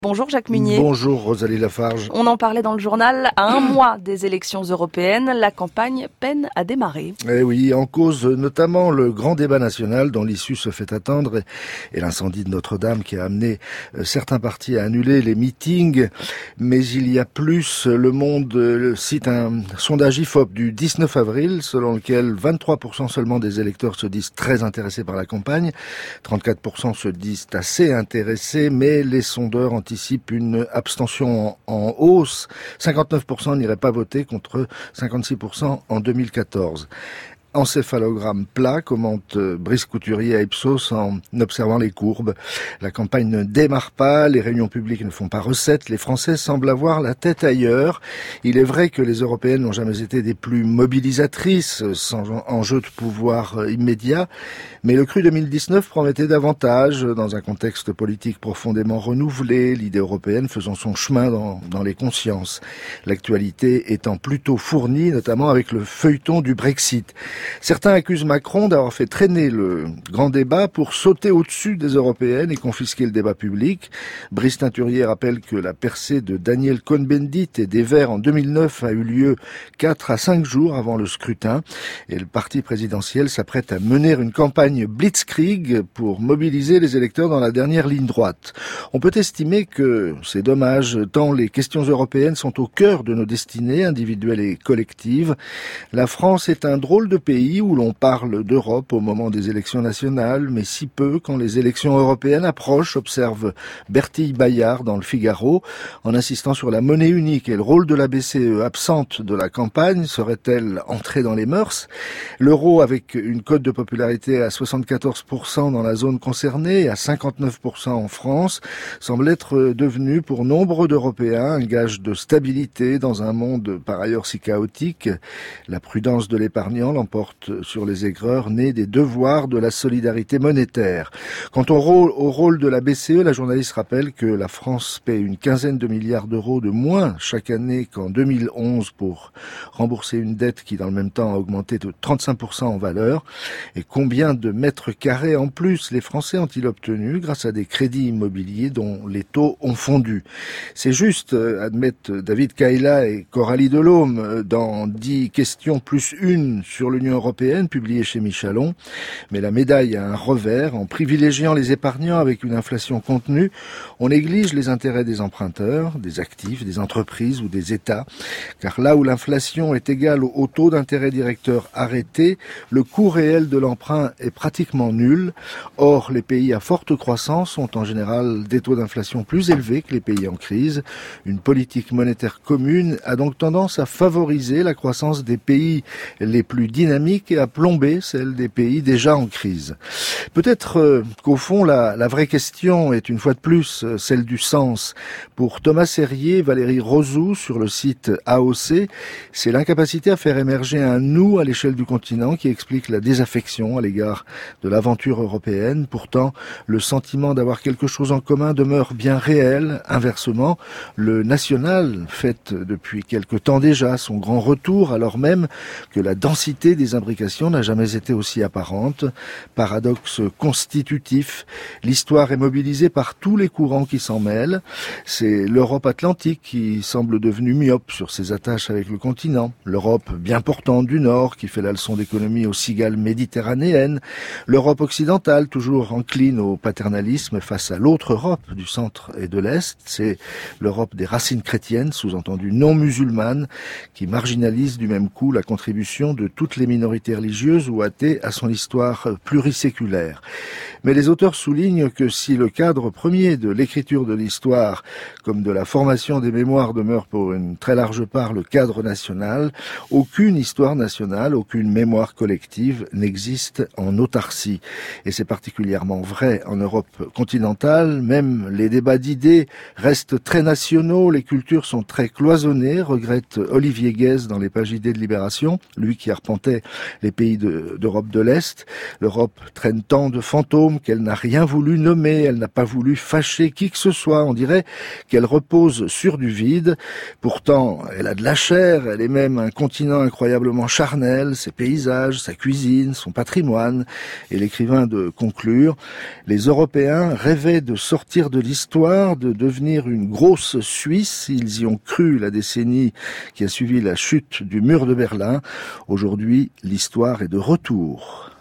Bonjour Jacques Munier. Bonjour Rosalie Lafarge. On en parlait dans le journal, à un mois des élections européennes, la campagne peine à démarrer. Eh oui, en cause notamment le grand débat national dont l'issue se fait attendre et l'incendie de Notre-Dame qui a amené certains partis à annuler les meetings. Mais il y a plus, Le Monde cite un sondage IFOP du 19 avril selon lequel 23% seulement des électeurs se disent très intéressés par la campagne, 34% se disent assez intéressés, mais les sondeurs anticipent une abstention en hausse. 59% n'iraient pas voter contre 56% en 2014. Encéphalogramme plat, commente Brice Couturier à Ipsos en observant les courbes. La campagne ne démarre pas, les réunions publiques ne font pas recette, les Français semblent avoir la tête ailleurs. Il est vrai que les Européennes n'ont jamais été des plus mobilisatrices, sans enjeu de pouvoir immédiat, mais le cru 2019 promettait davantage dans un contexte politique profondément renouvelé, l'idée européenne faisant son chemin dans les consciences. L'actualité étant plutôt fournie, notamment avec le feuilleton du Brexit. Certains accusent Macron d'avoir fait traîner le grand débat pour sauter au-dessus des européennes et confisquer le débat public. Brice Teinturier rappelle que la percée de Daniel Cohn-Bendit et des Verts en 2009 a eu lieu 4 à 5 jours avant le scrutin. Et le parti présidentiel s'apprête à mener une campagne blitzkrieg pour mobiliser les électeurs dans la dernière ligne droite. On peut estimer que c'est dommage tant les questions européennes sont au cœur de nos destinées individuelles et collectives. La France est un drôle de pays où l'on parle d'Europe au moment des élections nationales, mais si peu quand les élections européennes approchent, observe Bertille Bayard dans le Figaro, en insistant sur la monnaie unique et le rôle de la BCE absente de la campagne, serait-elle entrée dans les mœurs? L'euro, avec une cote de popularité à 74% dans la zone concernée et à 59% en France, semble être devenu pour nombre d'Européens un gage de stabilité dans un monde par ailleurs si chaotique. La prudence de l'épargnant l'emporte sur les aigreurs nées des devoirs de la solidarité monétaire. Quant au rôle de la BCE, la journaliste rappelle que la France paie une quinzaine de milliards d'euros de moins chaque année qu'en 2011 pour rembourser une dette qui dans le même temps a augmenté de 35% en valeur. Et combien de mètres carrés en plus les Français ont-ils obtenu grâce à des crédits immobiliers dont les taux ont fondu? C'est juste, admettent David Kayla et Coralie Delhomme dans 10 questions plus une sur l'Union européenne, publiée chez Michelon. Mais la médaille a un revers. En privilégiant les épargnants avec une inflation contenue, on néglige les intérêts des emprunteurs, des actifs, des entreprises ou des États. Car là où l'inflation est égale au taux d'intérêt directeur arrêté, le coût réel de l'emprunt est pratiquement nul. Or, les pays à forte croissance ont en général des taux d'inflation plus élevés que les pays en crise. Une politique monétaire commune a donc tendance à favoriser la croissance des pays les plus dynamiques et à plomber celle des pays déjà en crise. Peut-être qu'au fond, la vraie question est une fois de plus celle du sens. Pour Thomas Serrier et Valérie Rozou sur le site AOC, c'est l'incapacité à faire émerger un nous à l'échelle du continent qui explique la désaffection à l'égard de l'aventure européenne. Pourtant, le sentiment d'avoir quelque chose en commun demeure bien réel. Inversement, le national fête depuis quelque temps déjà son grand retour alors même que la densité des imbrications n'a jamais été aussi apparente. Paradoxe constitutif, l'histoire est mobilisée par tous les courants qui s'en mêlent. C'est l'Europe atlantique qui semble devenue myope sur ses attaches avec le continent. L'Europe bien portante du Nord qui fait la leçon d'économie aux cigales méditerranéennes. L'Europe occidentale toujours encline au paternalisme face à l'autre Europe du centre et de l'Est. C'est l'Europe des racines chrétiennes, sous-entendu non musulmanes, qui marginalise du même coup la contribution de toutes les minorités religieuses ou athées à son histoire pluriséculaire. Mais les auteurs soulignent que si le cadre premier de l'écriture de l'histoire, comme de la formation des mémoires, demeure pour une très large part le cadre national, aucune histoire nationale, aucune mémoire collective n'existe en autarcie. Et c'est particulièrement vrai en Europe continentale. Même les débats d'idées restent très nationaux, les cultures sont très cloisonnées, regrette Olivier Guèze dans les pages idées de Libération, lui qui arpentait dirait les pays d'Europe de l'Est. L'Europe traîne tant de fantômes qu'elle n'a rien voulu nommer, elle n'a pas voulu fâcher qui que ce soit. On dirait qu'elle repose sur du vide. Pourtant, elle a de la chair, elle est même un continent incroyablement charnel, ses paysages, sa cuisine, son patrimoine. Et l'écrivain de conclure, les Européens rêvaient de sortir de l'histoire, de devenir une grosse Suisse. Ils y ont cru la décennie qui a suivi la chute du mur de Berlin. Aujourd'hui, l'histoire est de retour.